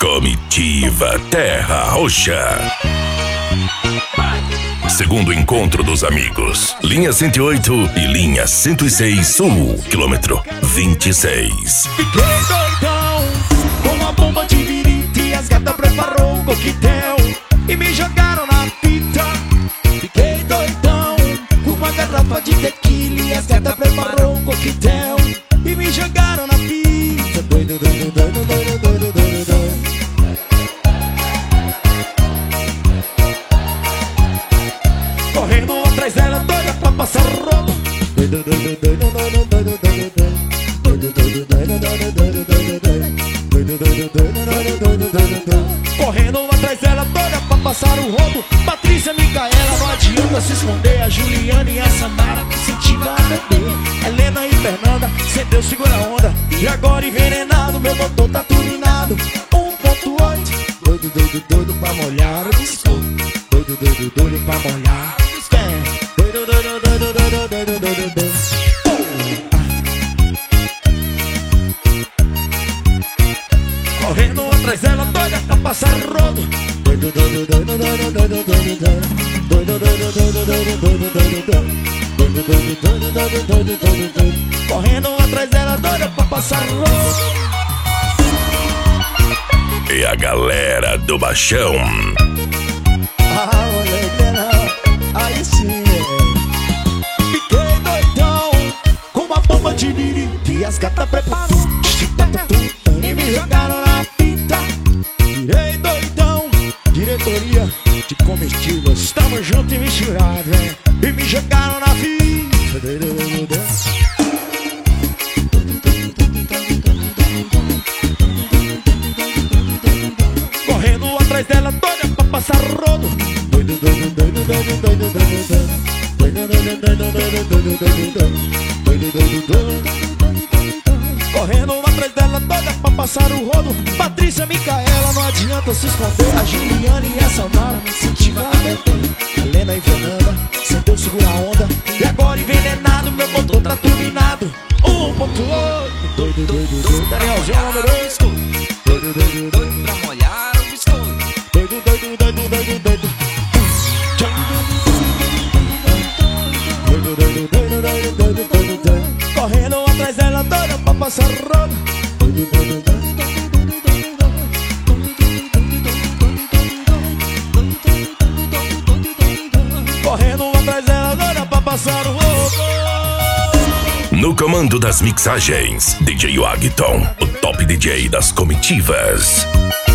Comitiva Terra Roxa. Segundo encontro dos amigos. Linha 108 e linha 106 Sul, quilômetro 26. Fiquei doidão com uma bomba de birita e as gatas preparou um coquetel e me jogaram na fita. Fiquei doidão com uma garrafa de tequila e as gatas preparou um coquetel e me jogaram na fita. Doido, doido, doido, doido, doido, doido, doido. Correndo atrás dela, doida pra passar rodo. Doido, doido, doido, doido, doido, doido, doido, doido, doido, doido, doido, doido, doido, doido, doido, doido, doido, doido, doido. Correndo atrás dela, doida pra passar o rodo. Patrícia, Micaela, não adianta se esconder. A Juliana e a Samara me incentivam a beber. Helena e Fernanda, cê Deus segura a onda. E agora envenenado, meu motor tá turbinado. 1.8. Doido, doido, doido pra molhar o biscoito. Doido, doido, doido pra molhar o biscoito. Doido, doido, doido, doido, doido, doido, doido. Correndo atrás dela, doida pra passar rodo. Doido, doido, doido, doido, doido, doido, doido. Doido, doido, doido, doido, doido, doido, doido. Doido, doido, doido, doido, doido, doido, doido. Correndo atrás dela, doida pra passar rodo. E a galera do Baixão. Ah, molequena, aí sim. Fiquei doidão com uma bomba de birita e as gatas prepararam e me jogaram na fita. Virei doidão, diretoria de comestíveis, estamos juntos e misturados, hein? E me jogaram na fita. Correndo atrás dela, doida pra passar rodo. Doido, doido, doido, doido, doido, doido, doido. Doido, doido, doido, doido, doido, doido, doido. Doido, doido, doido. Correndo atrás dela, doida pra passar o rodo. Patrícia, Micaela, não adianta se esconder. A Juliana e a Samara me incentivam a beber. Helena e Fernanda, sem Deus segura a onda. E agora envenenado, meu motor tá turbinado. 1.8. Doido, doido, doido. Danielzinho, número 2. Doido, doido, doido pra molhar o biscoito. Doido, doido, doido, doido, doido. Doido, doido, doido, doido, doido, doido, doido. Correndo atrás dela, doida pra passar rodo. Doido, doido, doido. Correndo atrás dela, doida pra passar o rodo. No comando das mixagens, DJ Wagton, o top DJ das comitivas.